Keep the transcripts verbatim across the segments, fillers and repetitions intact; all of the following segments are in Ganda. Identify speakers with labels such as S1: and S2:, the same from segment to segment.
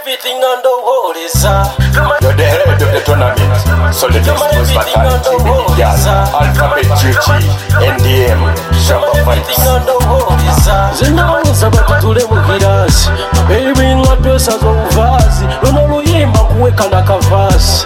S1: everything on the wall is uh.
S2: You're the head of the tournament, so the disclose fatality with the girl. Alphabet G G, N D M, Shabba Vibes.
S1: Zinawuza batutule mu girasi baby nga twesa z'obuvaasi luno luyimba kuweka na kavaasi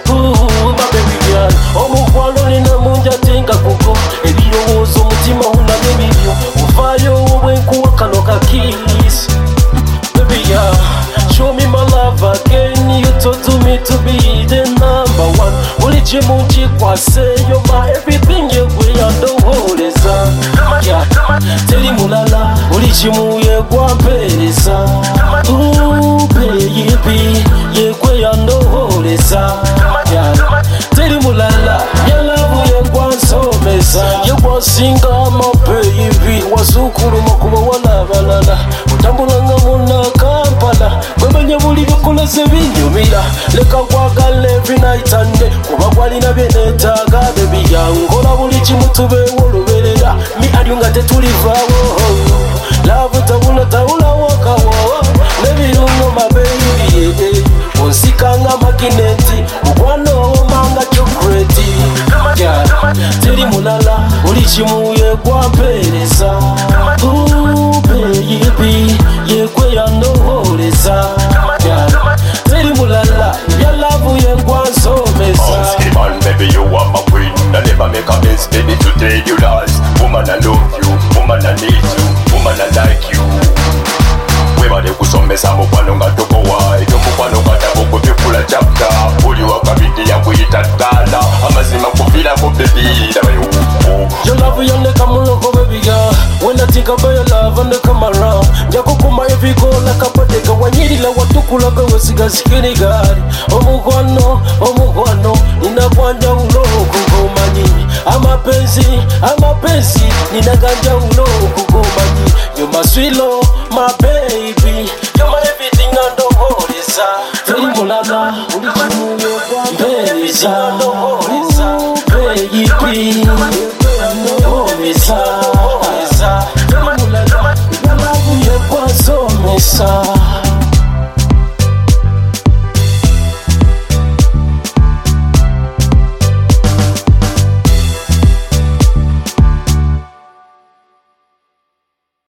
S1: my baby girl omukwano nina munjate nga kuko ebirowoozo omutima unabye bibyo uvaayo obwenkuwa kano kakiisi baby girl show me my love again you told me to be the number one buli kimu kikwase you're my everything yegwe yandowoleza yeah. Teri mulala buli kimu yegwa mpeereza ooh baby yegwe yandowoleza yeah. Teri mulala yalavu yegwa nsomesa yegwa nsinga ama baby wasukuluma kuba walabalala utambulanga muna Kampala gwemanye buli byokolese binyumira leka nkwagala every night and day kuba gwalina byenetaaga baby yangola buli kimu tubeewo oluberera mi alyo nga tetulivaawo love tabula tabula wakawo nebirungo my baby onsikanga magineti mukwano womanga chocolate yeah. Teri mulala buli kimu yegwa mpeereza ooh baby yegwe yandowoleza yeah. Teri mulala yalavu yegwa nsomesa
S2: Man, baby you are my queen. I never make a mistake to tell you lies. Woman I love you, woman I need you, woman I like you. Webale kusomesa mukwano nga tokowayi tomukwano katabo kubifula chapter buli wakabidi yakuyita ddala amazima kuviirako baby labayo.
S1: Your love you never muloko baby girl. When I think about your love and they come around Jakukuma every go like a bodega wanyirila watukulaga wesiga sikini gari omukwano omukwano ninakwanja ulo kugomanyi amapenzi amapenzi ninaganja ulo kugomanyi you're my sweet love my baby you're my everything and the whole is uh. Teri mulala uli kimu yegwa mpeereza